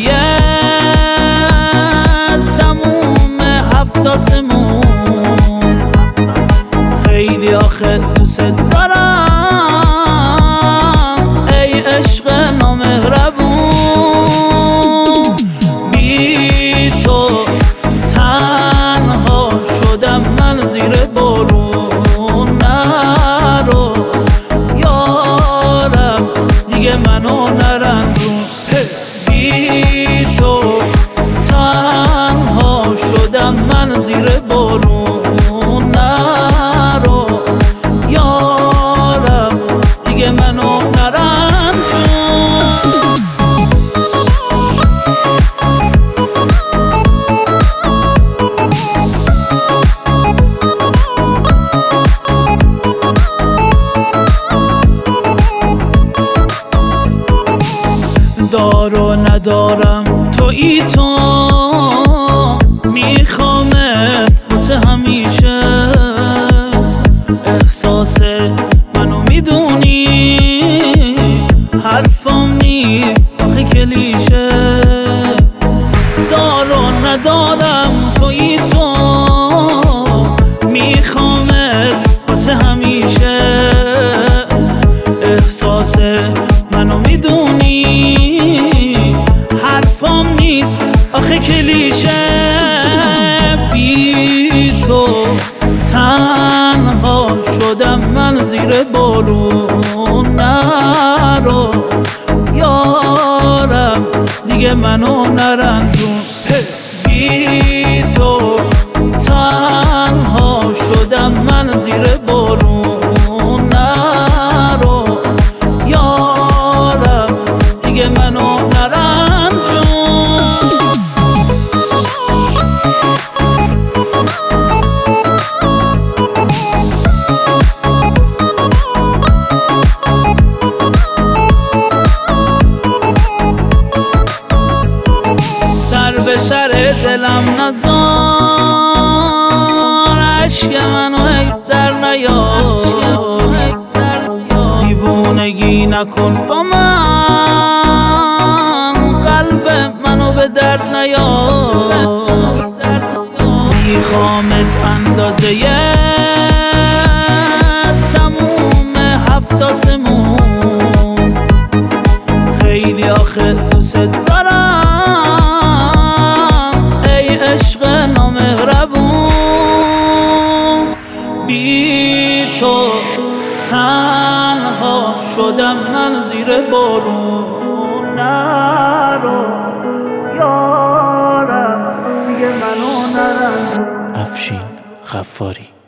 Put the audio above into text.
تموم هفت آسمون، خیلی آخه دوست دارم ای عشق نامهربون. بی تو تنها شدم من زیر بارون، نرو یارم دیگه منو نرنجون. بی تو تنها شدم من زیر بارون، نرو یارم دیگه منو نرنجون. دار و ندارم تویی تو، میخوامت واسه همیشه. احساس منو میدونی، حرفم نیست آخه کلیشه. دار و ندارم تویی تو، میخوامت واسه همیشه. احساس منو میدونی، حرفم نیست آخه کلیشه. بی تو تنها شدم من زیر بارون، نرو یارم دیگه منو نرنجون. بی تو تنها شدم من زیر بارون، نرو یارم دیگه منو نرنجون. سر به سر دلم نذار، عشق منو هی در نیار. دیوونگی نکن با من، قلب منو به درد نیار. میخوامت اندازه تموم هفت آسمون، خیلی آخه دوست دارم ای عشق نامهربون. بی تو تنها شدم من زیر بارون، نرو یارم دیگه منو نرنجون. افشین غفاری.